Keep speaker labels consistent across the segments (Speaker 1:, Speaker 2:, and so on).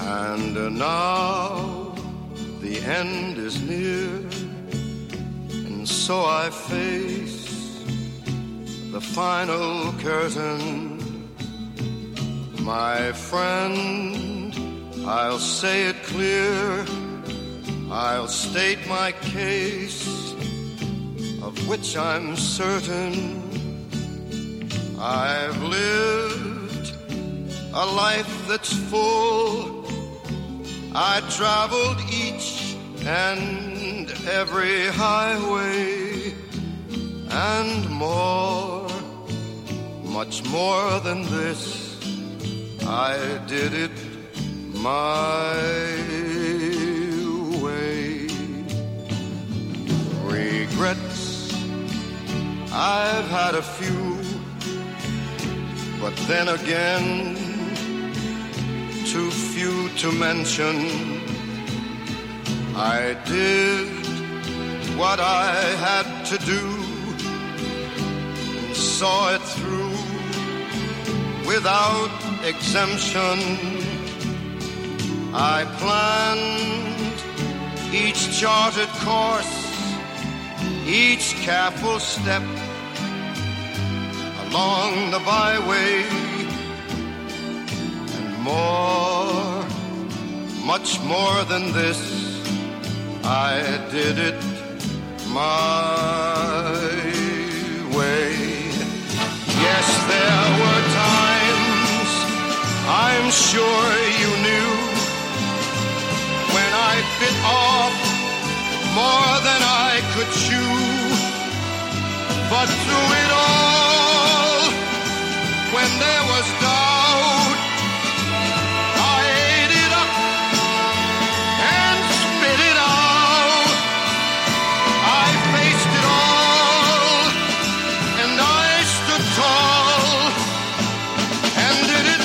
Speaker 1: And now the end is near, and so I face the final curtain. My friend, I'll say it clear, I'll state my case, of which I'm certain. I've lived a life that's full. I traveled each and every highway, and more, much more than this, I did it my way. Regrets, I've had a few, but then again, too few to mention. I did what I had to do and saw it through without exemption. I planned each charted course, each careful step along the byway, and more, much more than this, I did it my way. Yes, there were times, I'm sure you knew, when I bit off more than I could chew. But through it all, when there was doubt, I ate it up and spit it out. I faced it all, and I stood tall and did it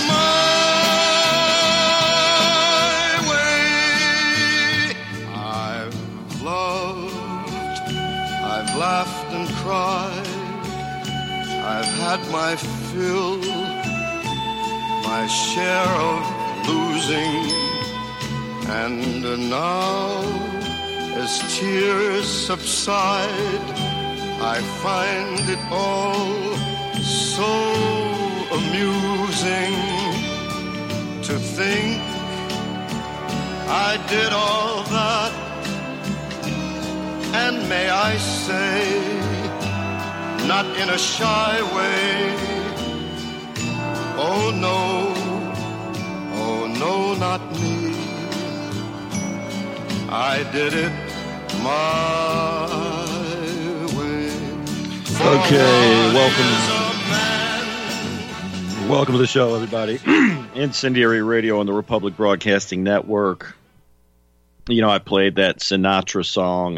Speaker 1: my way. I've loved, I've laughed and cried, I've had my fill, my share of losing, and now, as tears subside, I find it all so amusing to think I did all that, and may I say, not in a shy way, oh no, not me, I did it my way.
Speaker 2: Okay, welcome to the show, everybody. Incendiary Radio on the Republic Broadcasting Network. You know, I played that Sinatra song,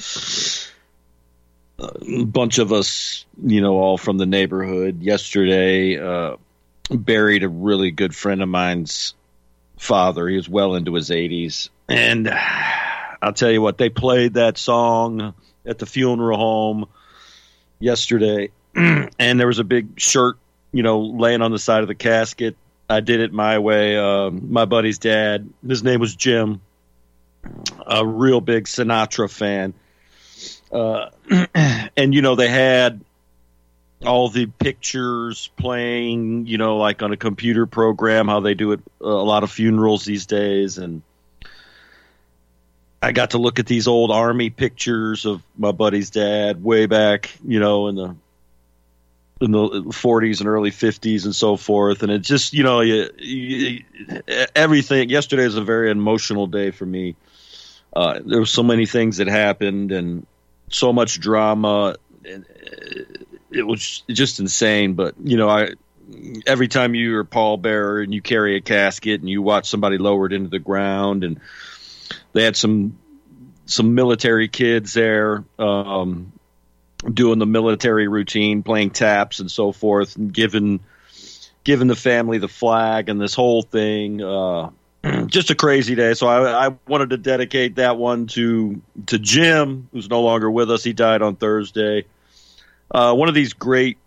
Speaker 2: a bunch of us, you know, all from the neighborhood yesterday, buried a really good friend of mine's father. He was well into his 80s. And I'll tell you what, they played that song at the funeral home yesterday. And there was a big shirt, you know, laying on the side of the casket. I did it my way. My buddy's dad, his name was Jim, a real big Sinatra fan. And, you know, they had all the pictures playing, you know, like on a computer program, how they do it a lot of funerals these days. And I got to look at these old Army pictures of my buddy's dad way back, you know, in the 40s and early 50s and so forth. And it just, you know, everything. Yesterday was a very emotional day for me. There were so many things that happened and so much drama, and it was just insane. But, you know, every time you're a pallbearer and you carry a casket and you watch somebody lowered into the ground, and they had some military kids there doing the military routine, playing taps and so forth, and giving the family the flag and this whole thing. Just a crazy day. So I wanted to dedicate that one to Jim, who's no longer with us. He died on Thursday. One of these great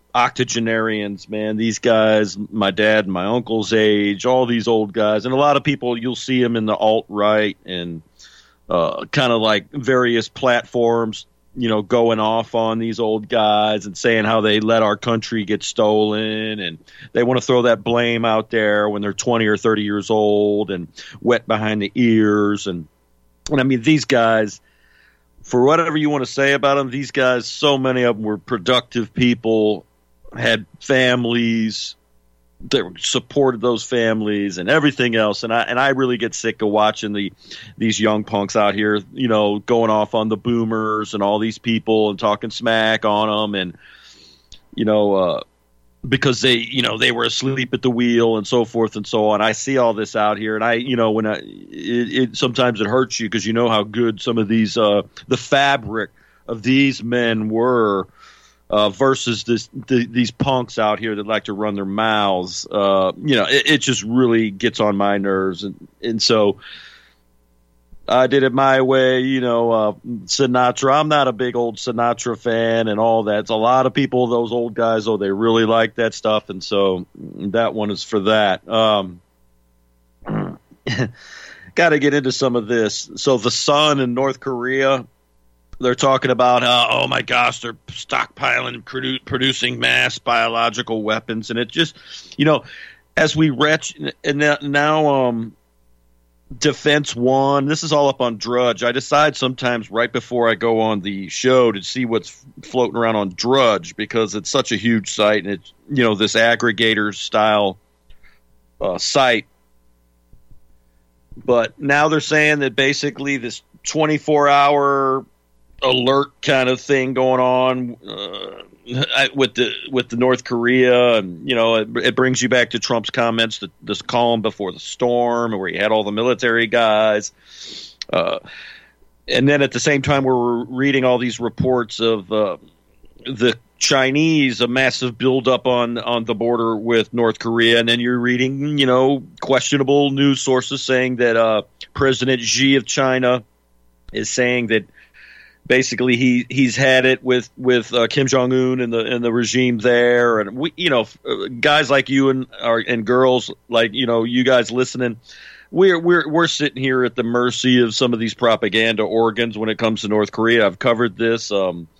Speaker 2: octogenarians, man. These guys, my dad and my uncle's age, all these old guys, and a lot of people, you'll see them in the alt-right and kind of like various platforms, going off on these old guys and saying how they let our country get stolen, and they want to throw that blame out there when they're 20 or 30 years old and wet behind the ears. And I mean, these guys, for whatever you want to say about them, these guys, so many of them were productive people, had families, they supported those families and everything else. And I really get sick of watching these young punks out here, going off on the boomers and all these people and talking smack on them. And, because they were asleep at the wheel and so forth and so on. I see all this out here, and sometimes it hurts you because you know how good some of these, the fabric of these men were, versus these punks out here that like to run their mouths. It just really gets on my nerves. And so I did it my way, Sinatra. I'm not a big old Sinatra fan and all that. It's a lot of people, those old guys, they really like that stuff. And so that one is for that. Got to get into some of this. So the Sun in North Korea, they're talking about how, oh my gosh, they're stockpiling, producing mass biological weapons. And it just, as we and now Defense One, this is all up on Drudge. I decide sometimes right before I go on the show to see what's floating around on Drudge, because it's such a huge site, and it's, this aggregator style site. But now they're saying that basically this 24-hour alert kind of thing going on with the North Korea, and it brings you back to Trump's comments, this calm before the storm, where he had all the military guys, and then at the same time we're reading all these reports of the Chinese, a massive buildup on the border with North Korea, and then you're reading questionable news sources saying that President Xi of China is saying that basically he's had it with Kim Jong-un and the regime there, and we, guys like you and girls like you guys listening, we're sitting here at the mercy of some of these propaganda organs when it comes to North Korea. I've covered this,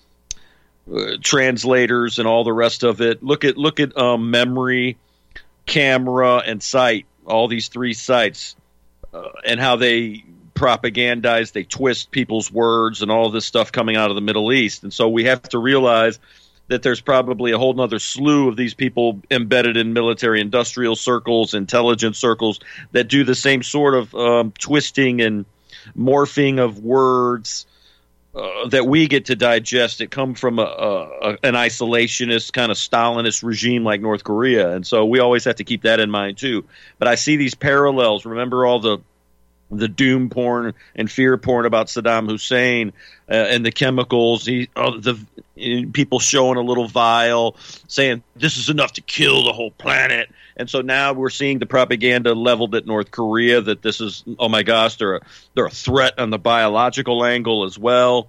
Speaker 2: translators and all the rest of it. Look at Memory, Camera, and Site, all these three sites, and how they propagandize, they twist people's words and all this stuff coming out of the Middle East. And so we have to realize that there's probably a whole nother slew of these people embedded in military industrial circles, intelligence circles, that do the same sort of twisting and morphing of words that we get to digest, that come from an isolationist kind of Stalinist regime like North Korea. And so we always have to keep that in mind too. But I see these parallels. Remember all the doom porn and fear porn about Saddam Hussein and the chemicals, the people showing a little vial saying this is enough to kill the whole planet. And so now we're seeing the propaganda leveled at North Korea that this is, oh my gosh, they're a threat on the biological angle as well.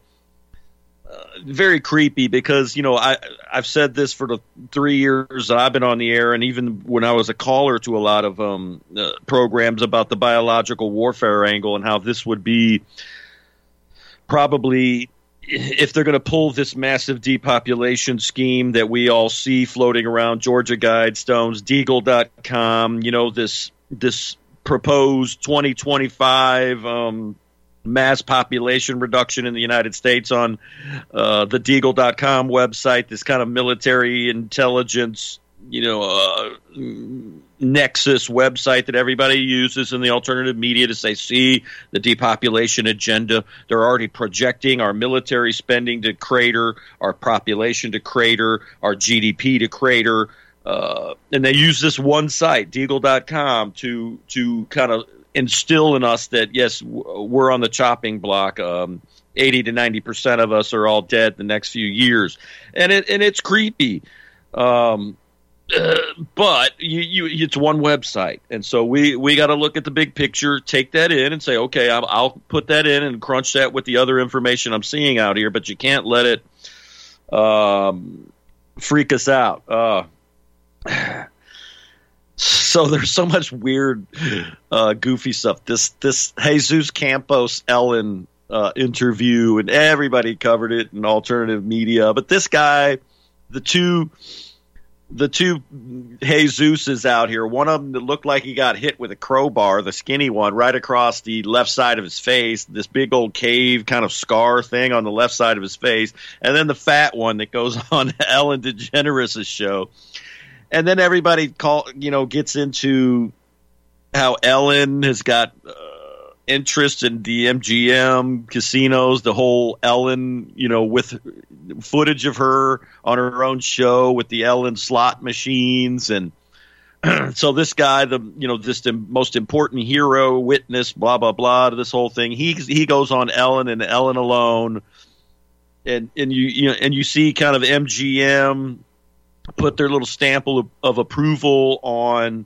Speaker 2: Very creepy, because I've said this for the 3 years that I've been on the air, and even when I was a caller to a lot of programs about the biological warfare angle, and how this would be probably, if they're going to pull this massive depopulation scheme that we all see floating around, Georgia Guidestones, Deagle.com, this proposed 2025 mass population reduction in the United States on the Deagle.com website, this kind of military intelligence, nexus website that everybody uses in the alternative media to say, see, the depopulation agenda. They're already projecting our military spending to crater, our population to crater, our GDP to crater. And they use this one site, Deagle.com, to kind of instill in us that, yes, we're on the chopping block. 80 to 90% of us are all dead the next few years. And it's creepy. But it's one website. And so we got to look at the big picture, take that in and say, okay, I'll put that in and crunch that with the other information I'm seeing out here, but you can't let it freak us out. So there's so much weird, goofy stuff. This Jesus Campos Ellen interview, and everybody covered it in alternative media. But this guy, the two Jesuses out here, one of them that looked like he got hit with a crowbar, the skinny one, right across the left side of his face, this big old cave kind of scar thing on the left side of his face, and then the fat one that goes on Ellen DeGeneres' show. And then everybody gets into how Ellen has got interest in the MGM casinos, the whole Ellen, with footage of her on her own show with the Ellen slot machines. And so this guy, this the most important hero, witness, blah, blah, blah, to this whole thing. He goes on Ellen and Ellen alone. And you see kind of MGM put their little stamp of approval on,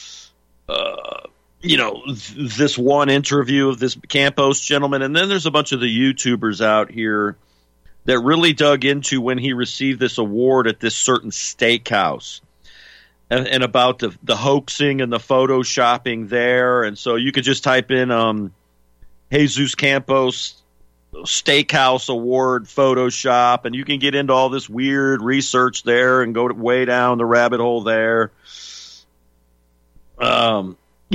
Speaker 2: this one interview of this Campos gentleman. And then there's a bunch of the YouTubers out here that really dug into when he received this award at this certain steakhouse and about the hoaxing and the photoshopping there. And so you could just type in Jesus Campos Steakhouse Award Photoshop, and you can get into all this weird research there and go way down the rabbit hole there. And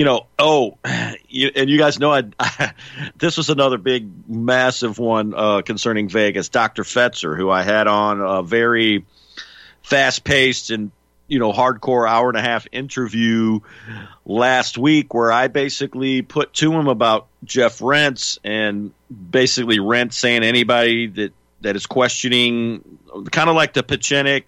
Speaker 2: you guys know this was another big, massive one concerning Vegas. Dr. Fetzer, who I had on a very fast-paced and hardcore hour-and-a-half interview last week, where I basically put to him about Jeff Rentz, and basically Rentz saying anybody that is questioning, kind of like the Pachenik,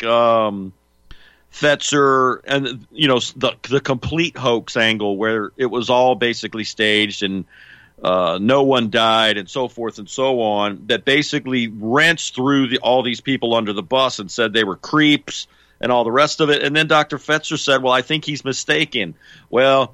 Speaker 2: Fetzer, and the complete hoax angle, where it was all basically staged and no one died and so forth and so on, that basically Rentz threw all these people under the bus and said they were creeps and all the rest of it. And then Dr. Fetzer said, well, I think he's mistaken. Well,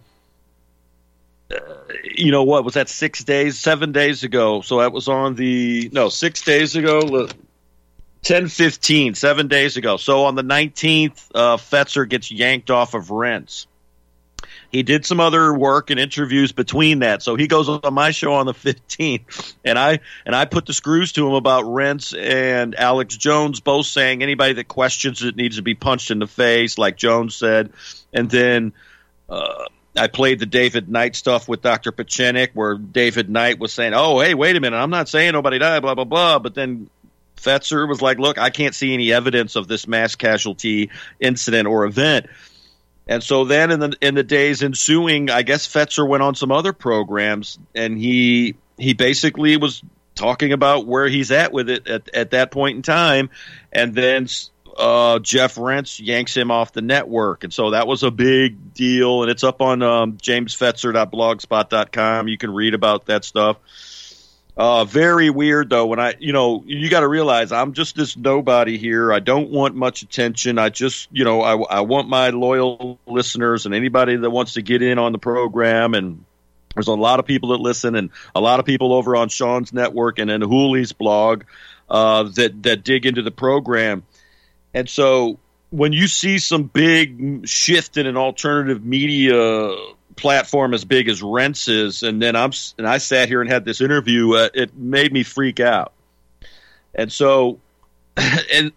Speaker 2: what was that, 7 days ago? So that was on 6 days ago, 10/15, 7 days ago. So on the 19th, Fetzer gets yanked off of Rentz. He did some other work and interviews between that. So he goes on my show on the 15th, and I put the screws to him about Rentz and Alex Jones, both saying anybody that questions it needs to be punched in the face, like Jones said. And then I played the David Knight stuff with Dr. Pachenik, where David Knight was saying, oh, hey, wait a minute, I'm not saying nobody died, blah, blah, blah. But then Fetzer was like, look, I can't see any evidence of this mass casualty incident or event. And so then in the days ensuing, I guess Fetzer went on some other programs, and he basically was talking about where he's at with it at that point in time. And then Jeff Rentz yanks him off the network. And so that was a big deal. And it's up on jamesfetzer.blogspot.com. You can read about that stuff. Very weird, though, when you got to realize I'm just this nobody here. I don't want much attention. I just, I want my loyal listeners and anybody that wants to get in on the program. And there's a lot of people that listen, and a lot of people over on Sean's network and in Hooley's blog that dig into the program. And so when you see some big shift in an alternative media platform as big as Rentz's, and I sat here and had this interview, it made me freak out. And so, and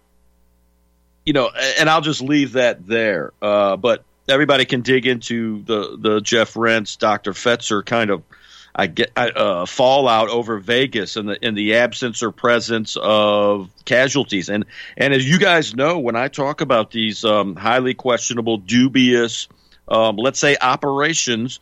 Speaker 2: I'll just leave that there. But everybody can dig into the Jeff Rentz, Dr. Fetzer kind of fallout over Vegas and the absence or presence of casualties. And as you guys know, when I talk about these highly questionable, dubious, let's say operations,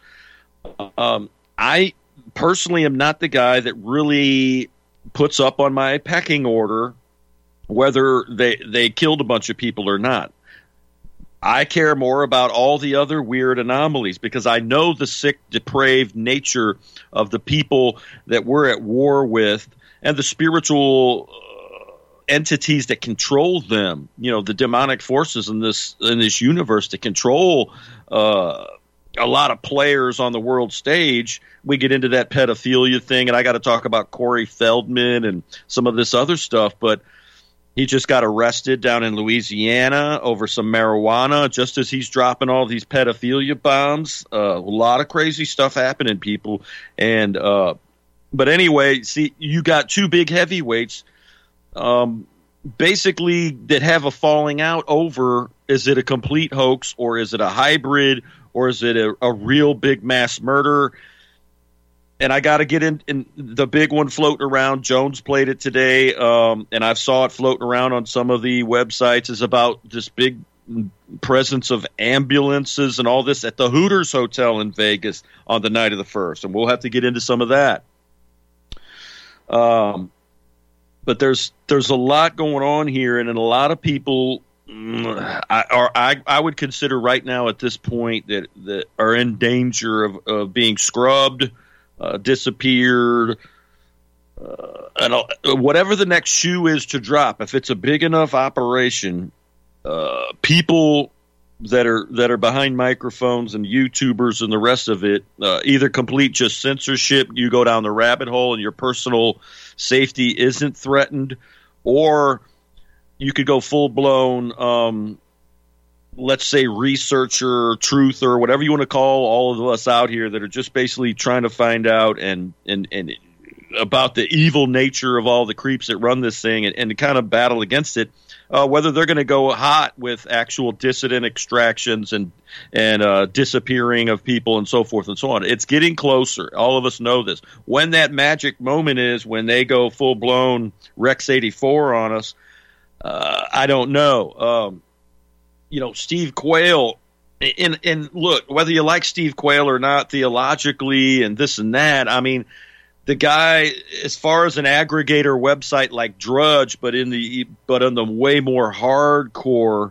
Speaker 2: I personally am not the guy that really puts up on my pecking order whether they killed a bunch of people or not. I care more about all the other weird anomalies, because I know the sick, depraved nature of the people that we're at war with, and the spiritual entities that control them. The demonic forces in this universe that control a lot of players on the world stage. We get into that pedophilia thing, and I got to talk about Corey Feldman and some of this other stuff, but He just got arrested down in Louisiana over some marijuana, just as he's dropping all these pedophilia bombs. A lot of crazy stuff happening, people. And but anyway, see, you got two big heavyweights, basically that have a falling out over: is it a complete hoax, or is it a hybrid, or is it a real big mass murder? And I got to get in the big one floating around. Jones played it today, and I saw it floating around on some of the websites, is about this big presence of ambulances and all this at the Hooters Hotel in Vegas on the night of the 1st. And we'll have to get into some of that. But there's a lot going on here, and a lot of people I would consider right now at this point that are in danger of being scrubbed, disappeared, and whatever the next shoe is to drop. If it's a big enough operation, people that are behind microphones and YouTubers and the rest of it, either complete just censorship, you go down the rabbit hole and your personal safety isn't threatened, or you could go full blown, let's say, researcher, truther, whatever you want to call all of us out here that are just basically trying to find out and about the evil nature of all the creeps that run this thing and to kind of battle against it. Whether they're going to go hot with actual dissident extractions and disappearing of people and so forth and so on. It's getting closer. All of us know this. When that magic moment is, when they go full blown Rex 84 on us, I don't know. Steve Quayle, and look, whether you like Steve Quayle or not theologically and this and that, I mean, the guy, as far as an aggregator website like Drudge, but on the way more hardcore,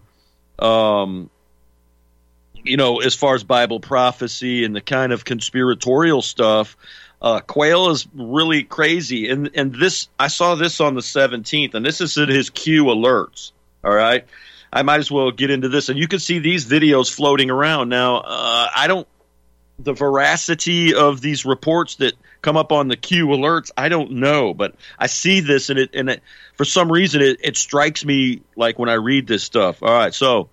Speaker 2: as far as Bible prophecy and the kind of conspiratorial stuff, Quayle is really crazy. And this, I saw this on the 17th, and this is in his Q alerts. All right. I might as well get into this, and you can see these videos floating around. Now, the veracity of these reports that come up on the Q alerts, I don't know, but I see this, and it for some reason it strikes me like when I read this stuff. All right, so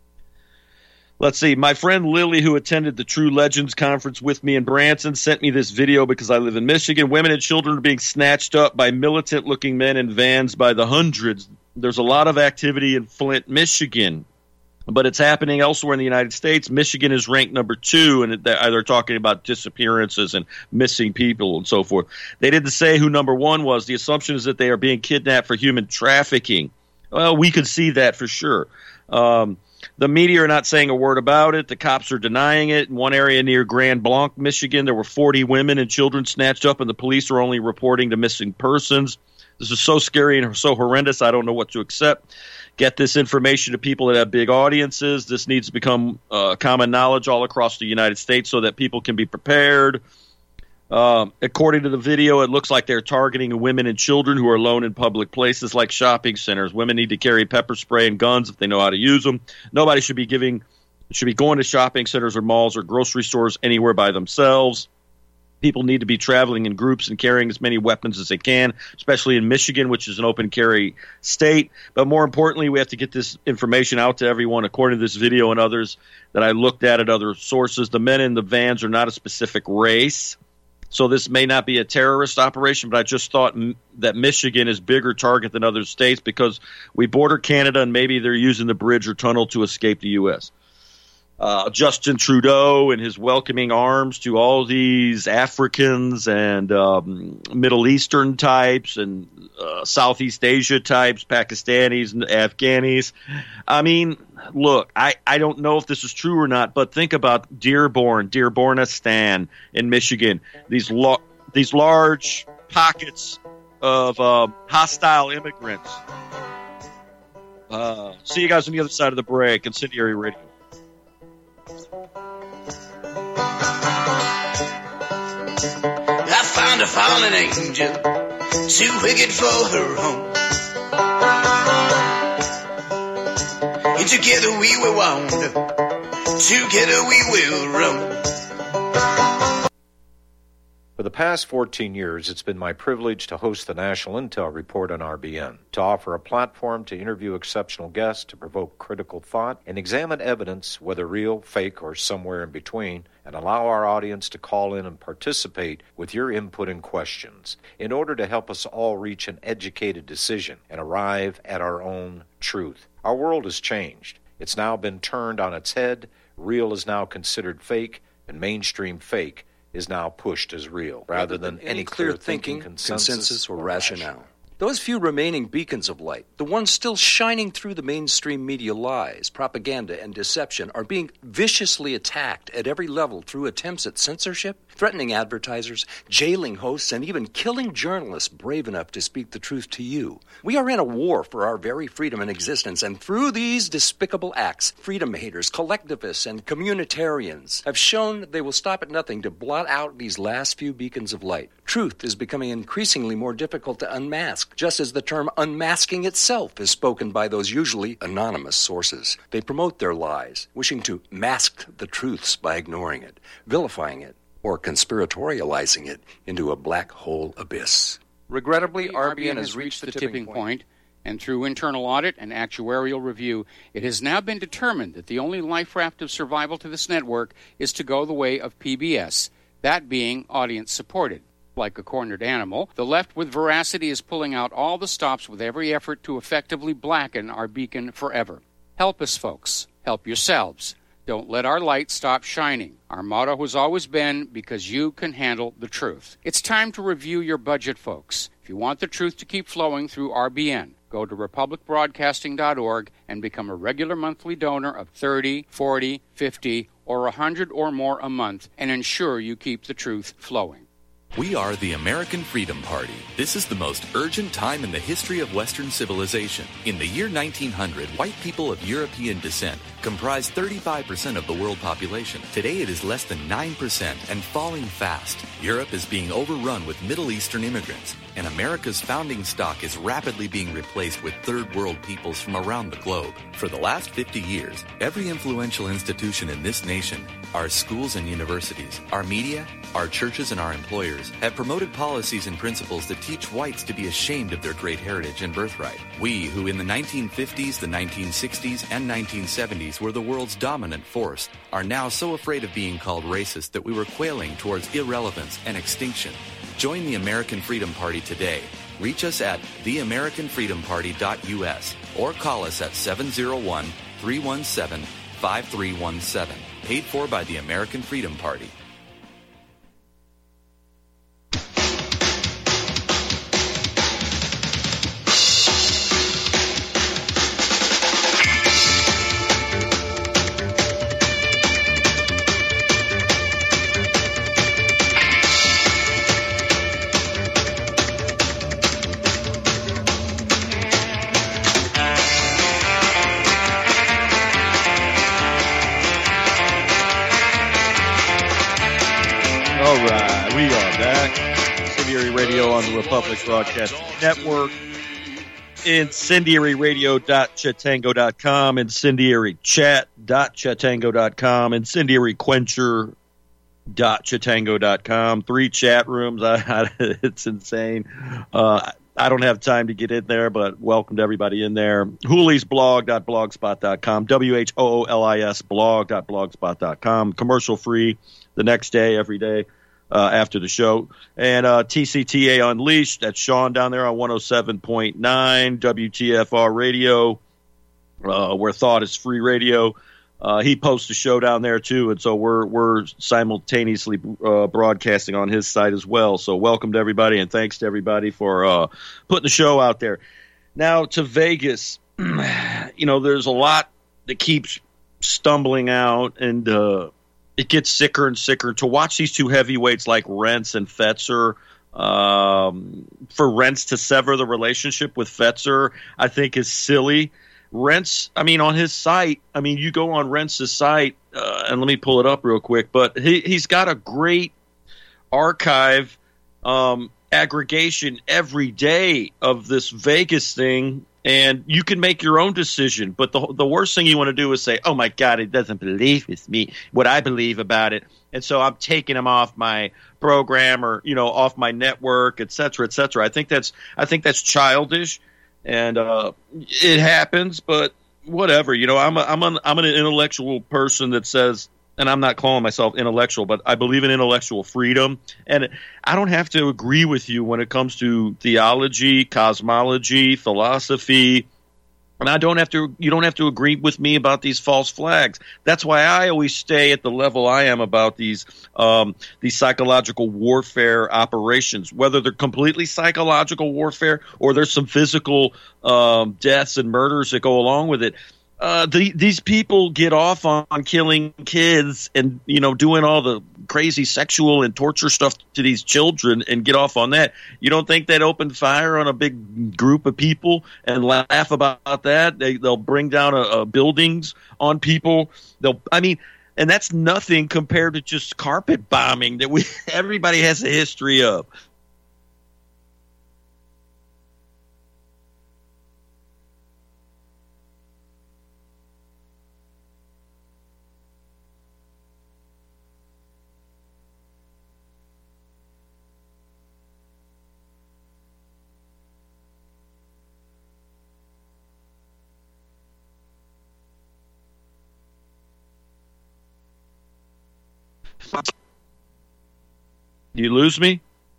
Speaker 2: let's see. My friend Lily, who attended the True Legends conference with me in Branson, sent me this video because I live in Michigan. Women and children are being snatched up by militant-looking men in vans by the hundreds. There's a lot of activity in Flint, Michigan, but it's happening elsewhere in the United States. Michigan is ranked number 2, and they're talking about disappearances and missing people and so forth. They didn't say who number 1 was. The assumption is that they are being kidnapped for human trafficking. Well, we could see that for sure. The media are not saying a word about it. The cops are denying it. In one area near Grand Blanc, Michigan, there were 40 women and children snatched up, and the police are only reporting to missing persons. This is so scary and so horrendous, I don't know what to accept. Get this information to people that have big audiences. This needs to become common knowledge all across the United States so that people can be prepared. According to the video, it looks like they're targeting women and children who are alone in public places like shopping centers. Women need to carry pepper spray and guns if they know how to use them. Nobody should be going to shopping centers or malls or grocery stores anywhere by themselves. People need to be traveling in groups and carrying as many weapons as they can, especially in Michigan, which is an open carry state. But more importantly, we have to get this information out to everyone. According to this video and others that I looked at other sources, the men in the vans are not a specific race. So this may not be a terrorist operation, but I just thought that Michigan is bigger target than other states because we border Canada and maybe they're using the bridge or tunnel to escape the U.S. Justin Trudeau and his welcoming arms to all these Africans and Middle Eastern types and Southeast Asia types, Pakistanis and Afghanis. I mean, look, I don't know if this is true or not, but think about Dearbornistan in Michigan, these large pockets of hostile immigrants. See you guys on the other side of the break. Incendiary Radio.
Speaker 3: I found a fallen angel, too wicked for her home. And together we will wander, together we will roam.
Speaker 2: For the
Speaker 4: past 14 years, it's been my privilege to host the National Intel Report on RBN, to offer a platform to interview exceptional guests, to provoke critical thought, and examine evidence, whether real, fake, or somewhere in between, and allow our audience to call in and participate with your input and questions in order to help us all reach an educated decision and arrive at our own truth. Our world has changed. It's now been turned on its head. Real is now considered fake, and mainstream fake is now pushed as real, rather than any clear thinking, consensus, or rationale.
Speaker 5: Those few remaining beacons of light, the ones still shining through the mainstream media lies, propaganda, and deception, are being viciously attacked at every level through attempts at censorship, threatening advertisers, jailing hosts, and even killing journalists brave enough to speak the truth to you. We are in a war for our very freedom and existence, and through these despicable acts, freedom haters, collectivists, and communitarians have shown they will stop at nothing to blot out these last few beacons of light. Truth is becoming increasingly more difficult to unmask, just as the term unmasking itself is spoken by those usually anonymous sources. They promote their lies, wishing to mask the truths by ignoring it, vilifying it, or conspiratorializing it into a black hole abyss.
Speaker 6: Regrettably, RBN has reached the tipping point, and through internal audit and actuarial review, it has now been determined that the only life raft of survival to this network is to go the way of PBS, that being audience-supported. Like a cornered animal, the left with veracity is pulling out all the stops with every effort to effectively blacken our beacon forever. Help us, folks. Help yourselves. Don't let our light stop shining. Our motto has always been, because you can handle the truth. It's time to review your budget, folks. If you want the truth to keep flowing through RBN, go to republicbroadcasting.org and become a regular monthly donor of $30, $40, $50, or $100 or more a month and ensure you keep the truth flowing.
Speaker 7: We are the American Freedom Party. This is the most urgent time in the history of Western civilization. In the year 1900, white people of European descent comprised 35% of the world population. Today it is less than 9% and falling fast. Europe is being overrun with Middle Eastern immigrants, and America's founding stock is rapidly being replaced with third world peoples from around the globe. For the last 50 years, every influential institution in this nation, our schools and universities, our media, our churches, and our employers have promoted policies and principles that teach whites to be ashamed of their great heritage and birthright. We, who in the 1950s, the 1960s, and 1970s were the world's dominant force, are now so afraid of being called racist that we were quailing towards irrelevance and extinction. Join the American Freedom Party today. Reach us at theamericanfreedomparty.us or call us at 701-317-5317. Paid for by the American Freedom Party.
Speaker 2: On the Republic Broadcasting Network, incendiaryradio.chatango.com, incendiarychat.chatango.com, incendiaryquencher.chatango.com. 3 chat rooms. It's insane. I don't have time to get in there, but welcome to everybody in there. Hoolisblog.blogspot.com, WHOOLIS blog.blogspot.com. Commercial free the next day, every day. After the show. And TCTA Unleashed, that's Sean down there on 107.9 WTFR radio, where thought is free radio. He posts a show down there too, and so we're simultaneously broadcasting on his site as well. So welcome to everybody, and thanks to everybody for putting the show out there. Now to Vegas, there's a lot that keeps stumbling out, and it gets sicker and sicker to watch these two heavyweights like Rentz and Fetzer. For Rentz to sever the relationship with Fetzer, I think is silly. Rentz, on his site, you go on Rentz's site, and let me pull it up real quick, but he's got a great archive aggregation every day of this Vegas thing. And you can make your own decision, but the worst thing you want to do is say, "Oh my God, it doesn't believe with me what I believe about it," and so I'm taking them off my program or, off my network, et cetera, et cetera. I think that's childish, and it happens, but whatever. I'm an intellectual person that says, and I'm not calling myself intellectual, but I believe in intellectual freedom, and I don't have to agree with you when it comes to theology, cosmology, philosophy. And you don't have to agree with me about these false flags. That's why I always stay at the level I am about these psychological warfare operations, whether they're completely psychological warfare or there's some physical deaths and murders that go along with it. These people get off on killing kids and, doing all the crazy sexual and torture stuff to these children and get off on that. You don't think they'd open fire on a big group of people and laugh about that? They'll bring down buildings on people. And that's nothing compared to just carpet bombing that everybody has a history of. You lose me?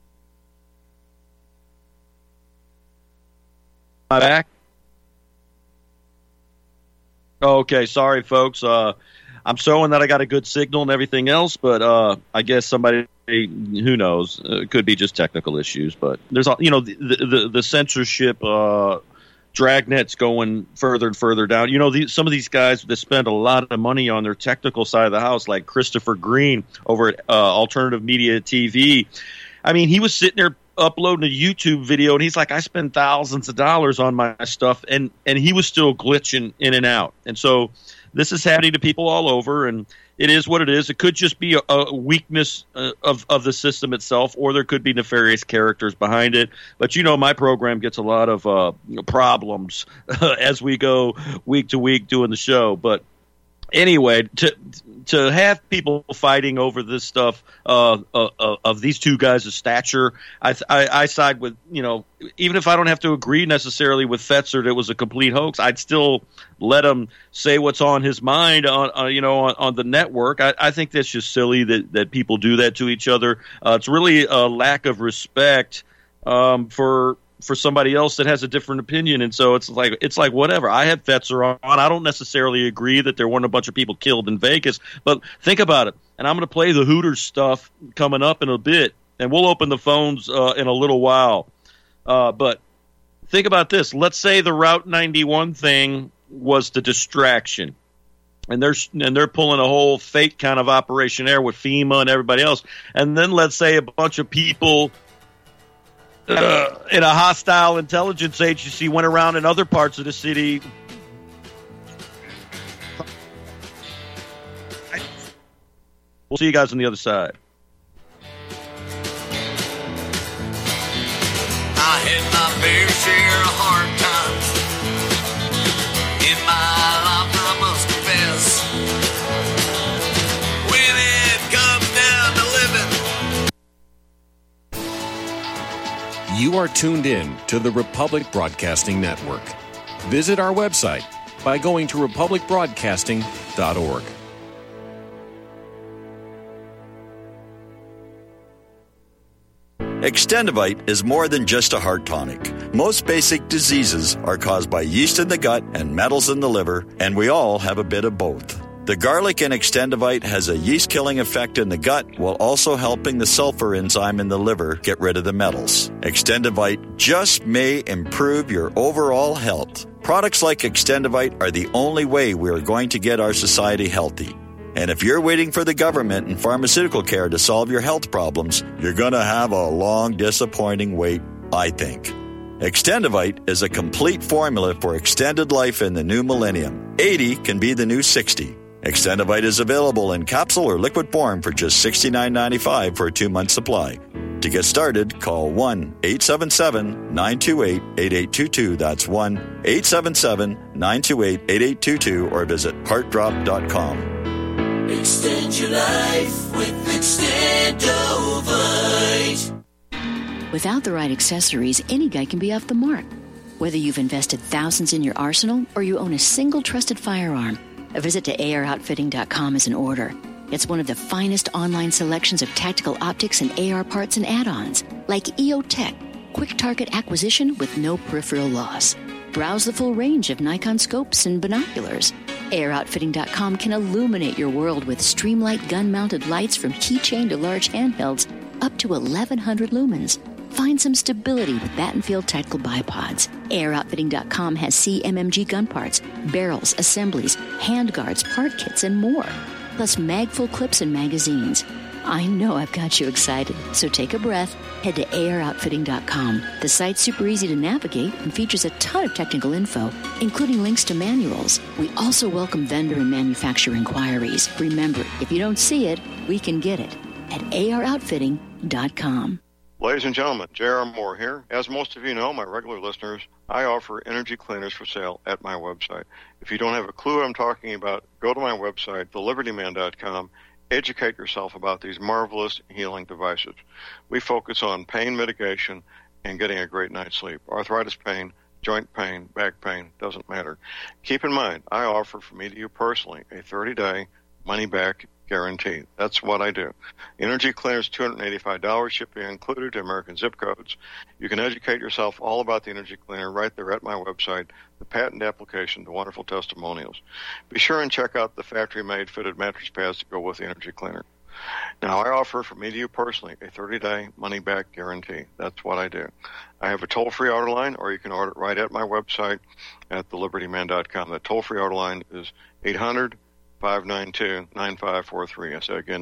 Speaker 2: Am I back? Okay, sorry, folks. I'm showing that I got a good signal and everything else, but I guess somebody, who knows, it could be just technical issues. But there's, the censorship dragnet's going further and further down. Some of these guys that spend a lot of money on their technical side of the house, like Christopher Green over at Alternative Media TV. I mean, he was sitting there uploading a YouTube video, and he's like, I spend thousands of dollars on my stuff, and he was still glitching in and out. And so this is happening to people all over, and it is what it is. It could just be a weakness of the system itself, or there could be nefarious characters behind it. But my program gets a lot of problems as we go week to week doing the show. But anyway, to have people fighting over this stuff of these two guys' stature, I side with, even if I don't have to agree necessarily with Fetzer that it was a complete hoax, I'd still let him say what's on his mind on the network. I think that's just silly that people do that to each other. It's really a lack of respect for somebody else that has a different opinion, and so it's like whatever. I had Fetzer on. I don't necessarily agree that there weren't a bunch of people killed in Vegas, but think about it. And I'm going to play the Hooters stuff coming up in a bit, and we'll open the phones in a little while. But think about this. Let's say the Route 91 thing was the distraction, and they're pulling a whole fake kind of operation there with FEMA and everybody else, and then let's say a bunch of people in a hostile intelligence agency went around in other parts of the city. We'll see you guys on the other side.
Speaker 3: I had my fair share of hard times in my life, I must confess. When it comes down to living.
Speaker 8: You are tuned in to the Republic Broadcasting Network. Visit our website by going to republicbroadcasting.org.
Speaker 9: Extendivite is more than just a heart tonic. Most basic diseases are caused by yeast in the gut and metals in the liver, and we all have a bit of both. The garlic in Extendivite has a yeast-killing effect in the gut while also helping the sulfur enzyme in the liver get rid of the metals. Extendivite just may improve your overall health. Products like Extendivite are the only way we are going to get our society healthy. And if you're waiting for the government and pharmaceutical care to solve your health problems, you're going to have a long, disappointing wait, I think. Extendivite is a complete formula for extended life in the new millennium. 80 can be the new 60. Extendivite is available in capsule or liquid form for just $69.95 for a 2-month supply. To get started, call 1-877-928-8822. That's 1-877-928-8822 or visit heartdrop.com.
Speaker 3: Extend your life with Extendovite.
Speaker 10: Without the right accessories, any guy can be off the mark. Whether you've invested thousands in your arsenal or you own a single trusted firearm, a visit to AROutfitting.com is in order. It's one of the finest online selections of tactical optics and AR parts and add-ons, like EOTech, quick target acquisition with no peripheral loss. Browse the full range of Nikon scopes and binoculars. AROutfitting.com can illuminate your world with Streamlight gun-mounted lights from keychain to large handhelds up to 1,100 lumens. Find some stability with Battenfield Tactical Bipods. AROutfitting.com has CMMG gun parts, barrels, assemblies, handguards, part kits, and more. Plus mag-full clips and magazines. I know I've got you excited, so take a breath. Head to AROutfitting.com. The site's super easy to navigate and features a ton of technical info, including links to manuals. We also welcome vendor and manufacturer inquiries. Remember, if you don't see it, we can get it at AROutfitting.com.
Speaker 1: Ladies and gentlemen, J.R. Moore here. As most of you know, my regular listeners, I offer energy cleaners for sale at my website. If you don't have a clue what I'm talking about, go to my website, thelibertyman.com. Educate yourself about these marvelous healing devices. We focus on pain mitigation and getting a great night's sleep. Arthritis pain, joint pain, back pain, doesn't matter. Keep in mind, I offer from me to you personally a 30-day money-back guarantee. That's what I do. Energy cleaners, $285, shipping included to American zip codes. You can educate yourself all about the energy cleaner right there at my website, the patent application, the wonderful testimonials. Be sure and check out the factory-made fitted mattress pads to go with the energy cleaner. Now, I offer from me to you personally a 30-day money-back guarantee. That's what I do. I have a toll-free order line, or you can order it right at my website at thelibertyman.com. That toll-free order line is 800-592-9543. I say again,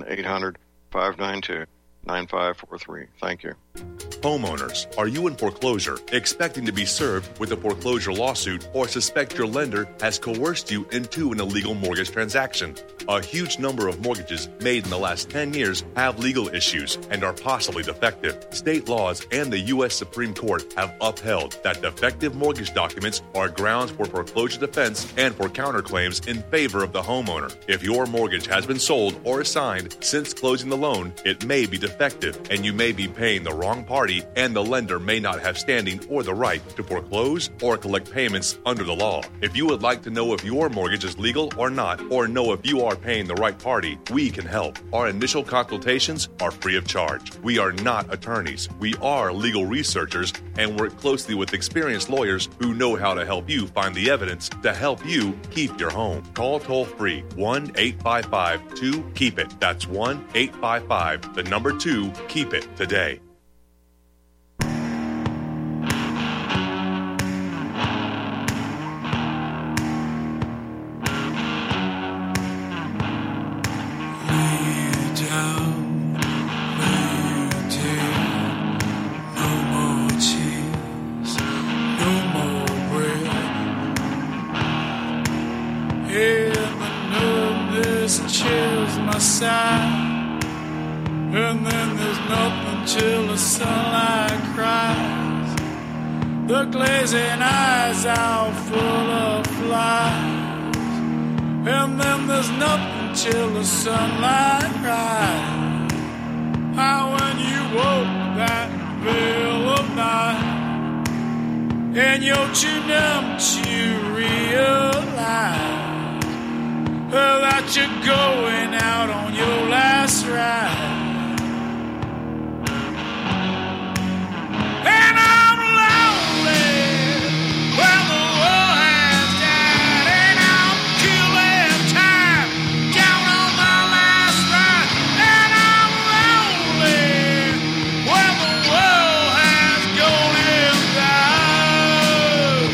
Speaker 1: 800-592-9543. Thank you.
Speaker 11: Homeowners, are you in foreclosure, expecting to be served with a foreclosure lawsuit, or suspect your lender has coerced you into an illegal mortgage transaction? A huge number of mortgages made in the last 10 years have legal issues and are possibly defective. State laws and the U.S. Supreme Court have upheld that defective mortgage documents are grounds for foreclosure defense and for counterclaims in favor of the homeowner. If your mortgage has been sold or assigned since closing the loan, it may be defective, and you may be paying the wrong party, and the lender may not have standing or the right to foreclose or collect payments under the law. If you would like to know if your mortgage is legal or not, or know if you are paying the right party, we can help. Our initial consultations are free of charge. We are not attorneys. We are legal researchers and work closely with experienced lawyers who know how to help you find the evidence to help you keep your home. Call toll-free 1-855-2-KEEP-IT. That's 1-855-2-KEEP-IT today.
Speaker 12: And then there's nothing till the sunlight cries. The glazing eyes out full of flies. And then there's nothing till the sunlight cries. How when you woke that veil of night, and you're too numb to realize that you're going out on your last ride. And I'm lonely when the world has died, and I'm killing time down on my last ride. And I'm lonely when the world has gone and died.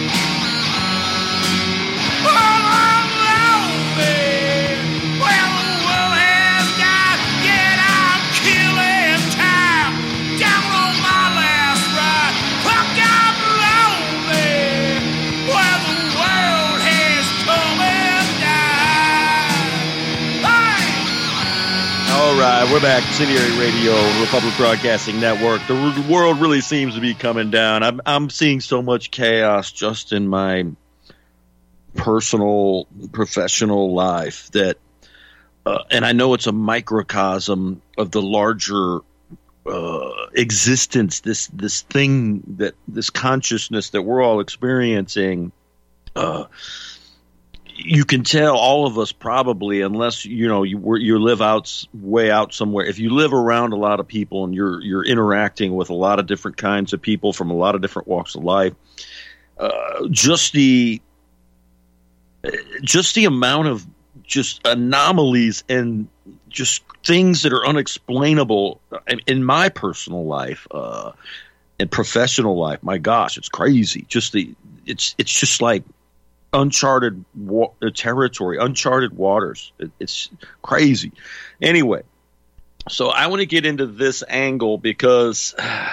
Speaker 12: Oh, I'm lonely when the world has died. Yet I'm killing time down on my last ride. Fuck, I'm lonely when the world has come and died. Hey!
Speaker 2: All right, we're back. Incendiary Radio, Republic Broadcasting Network. The world really seems to be coming down. I'm seeing so much chaos just in my personal, professional life that and I know it's a microcosm of the larger existence, this thing, that this consciousness that we're all experiencing. You can tell, all of us probably, unless you live way out somewhere. If you live around a lot of people and you're interacting with a lot of different kinds of people from a lot of different walks of life, just the amount of just anomalies and just things that are unexplainable in my personal life and professional life. My gosh, it's crazy. It's just like uncharted territory, uncharted waters. It's crazy. Anyway, so I want to get into this angle because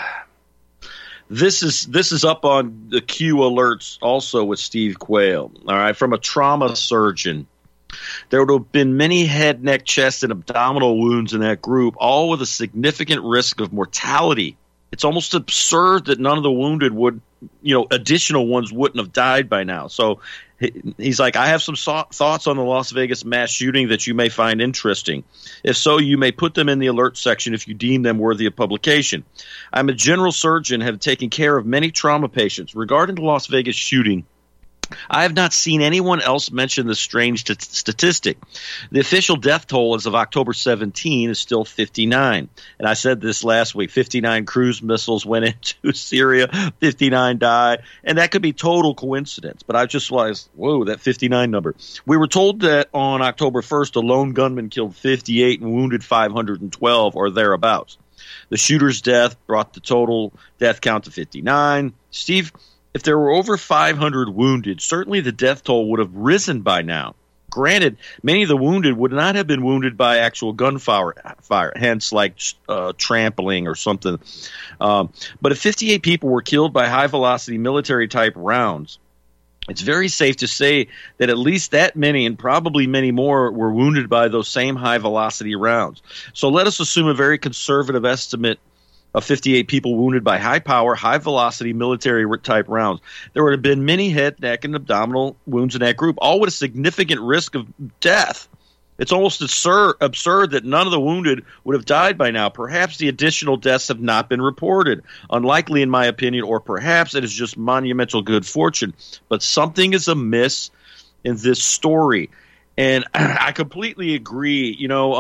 Speaker 2: this is up on the Q alerts also with Steve Quayle. All right, from a trauma surgeon. There would have been many head, neck, chest, and abdominal wounds in that group, all with a significant risk of mortality. It's almost absurd that none of the wounded would, additional ones wouldn't have died by now. So he's like, I have some thoughts on the Las Vegas mass shooting that you may find interesting. If so, you may put them in the alert section if you deem them worthy of publication. I'm a general surgeon, have taken care of many trauma patients. Regarding the Las Vegas shooting, I have not seen anyone else mention this strange statistic. The official death toll as of October 17 is still 59. And I said this last week, 59 cruise missiles went into Syria, 59 died. And that could be total coincidence. But I just realized, whoa, that 59 number. We were told that on October 1st, a lone gunman killed 58 and wounded 512 or thereabouts. The shooter's death brought the total death count to 59. Steve, if there were over 500 wounded, certainly the death toll would have risen by now. Granted, many of the wounded would not have been wounded by actual gunfire, hence like trampling or something. But if 58 people were killed by high-velocity military-type rounds, it's very safe to say that at least that many, and probably many more, were wounded by those same high-velocity rounds. So let us assume a very conservative estimate of 58 people wounded by high-power, high-velocity military-type rounds. There would have been many head, neck, and abdominal wounds in that group, all with a significant risk of death. It's almost absurd that none of the wounded would have died by now. Perhaps the additional deaths have not been reported. Unlikely, in my opinion, or perhaps it is just monumental good fortune. But something is amiss in this story. And I completely agree.